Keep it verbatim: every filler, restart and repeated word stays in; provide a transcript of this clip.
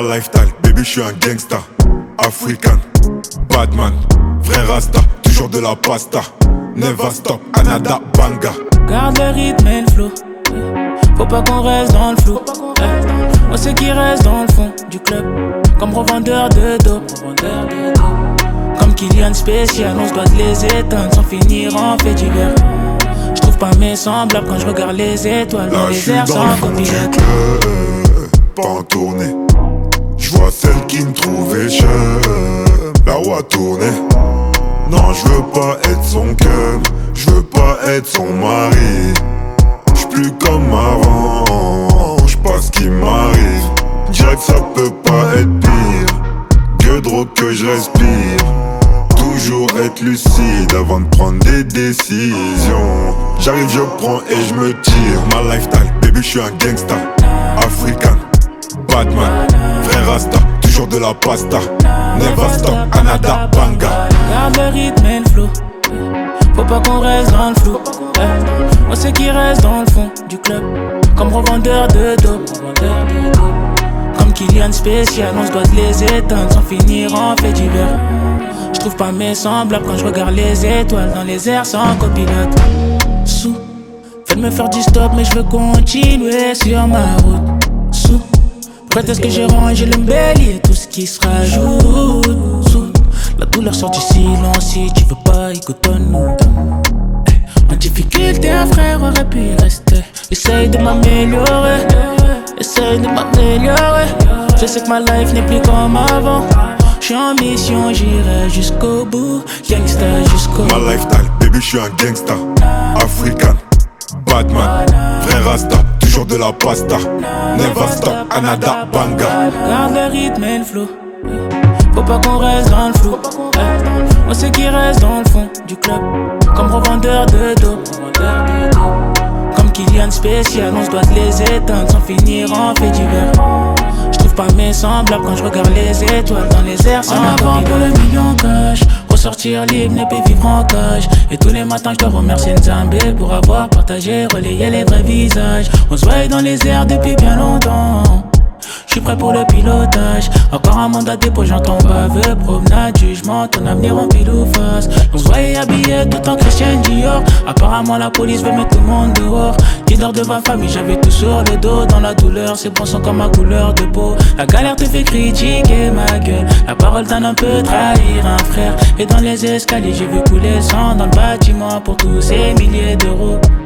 lifestyle, baby je suis un gangsta. African, badman, vrai rasta, toujours de la pasta. Never stop, Anada Banga. Garde le rythme et le flow. Faut pas qu'on reste dans le flou. Moi c'est qui reste dans le fond du club. Comme revendeur de dope. Comme Kylian spécial, on se doit de les éteindre sans finir en fait divers. J'trouve pas mes semblables quand je regarde les étoiles dans les airs sans copilote. Pas en tournée. J'vois celle qui me trouvait chère. La roue a tourné. Non, j'veux pas être son cœur. J'veux pas être son mari. J'suis plus comme avant. J'passe ce qui m'arrive. Dirais que ça peut pas être pire. Que drogue que je respire. Toujours être lucide avant de prendre des décisions. J'arrive, je prends et je me tire. Ma lifestyle, baby, je suis un gangsta. African, badman, vrai rasta, toujours de la pasta. Never stop, Anada Banga. Garde le rythme et le flow. Faut pas qu'on reste dans le flou. Moi c'est qui reste dans le fond du club. Comme revendeur de dope. Comme Kylian spécial, on se doit de les éteindre sans finir en fait divers. J'trouve pas mes semblables quand je regarde les étoiles dans les airs sans copilote. Sous, faites me faire du stop mais je veux continuer sur ma route. Sous, prête à ce que j'ai rangé le bélier, tout ce qui se rajoute. Sous, la douleur sort du silence si tu veux pas écoutonne-nous. En difficulté un frère aurait pu y rester. Essaye de m'améliorer, essaye de m'améliorer. Je sais que ma life n'est plus comme avant. J'suis en mission, j'irai jusqu'au bout. Gangsta jusqu'au bout. Ma lifestyle, baby, j'suis un gangsta. African, badman, vrai rasta, toujours de la pasta. Never stop, Anada Banga. Garde le rythme et le flow. Faut pas qu'on reste dans le flou. Moi c'est qui reste dans le fond du club. Comme revendeur de dope. Comme Kylian spécial, on se doit de les éteindre sans finir en fait divers. J'trouve pas mes semblables quand je regarde les étoiles dans les airs sans avant pour le million cash. Ressortir libre, ne plus vivre en cage. Et tous les matins je dois remercier Nzambé pour avoir partagé, relayé les vrais visages. On se voit dans les airs depuis bien longtemps. J'suis prêt pour le pilotage. Encore un mandat de dépôt, j'entends baveux. Promenade, jugement, ton avenir en pile ou face. On se voyait habillé tout en Christian Dior. Apparemment la police veut mettre tout le monde dehors. Leader de ma famille, j'avais tout sur le dos. Dans la douleur, c'est bon sang comme ma couleur de peau. La galère te fait critiquer ma gueule. La parole d'un homme peut trahir un frère. Et dans les escaliers, j'ai vu couler le sang dans le bâtiment pour tous ces milliers d'euros.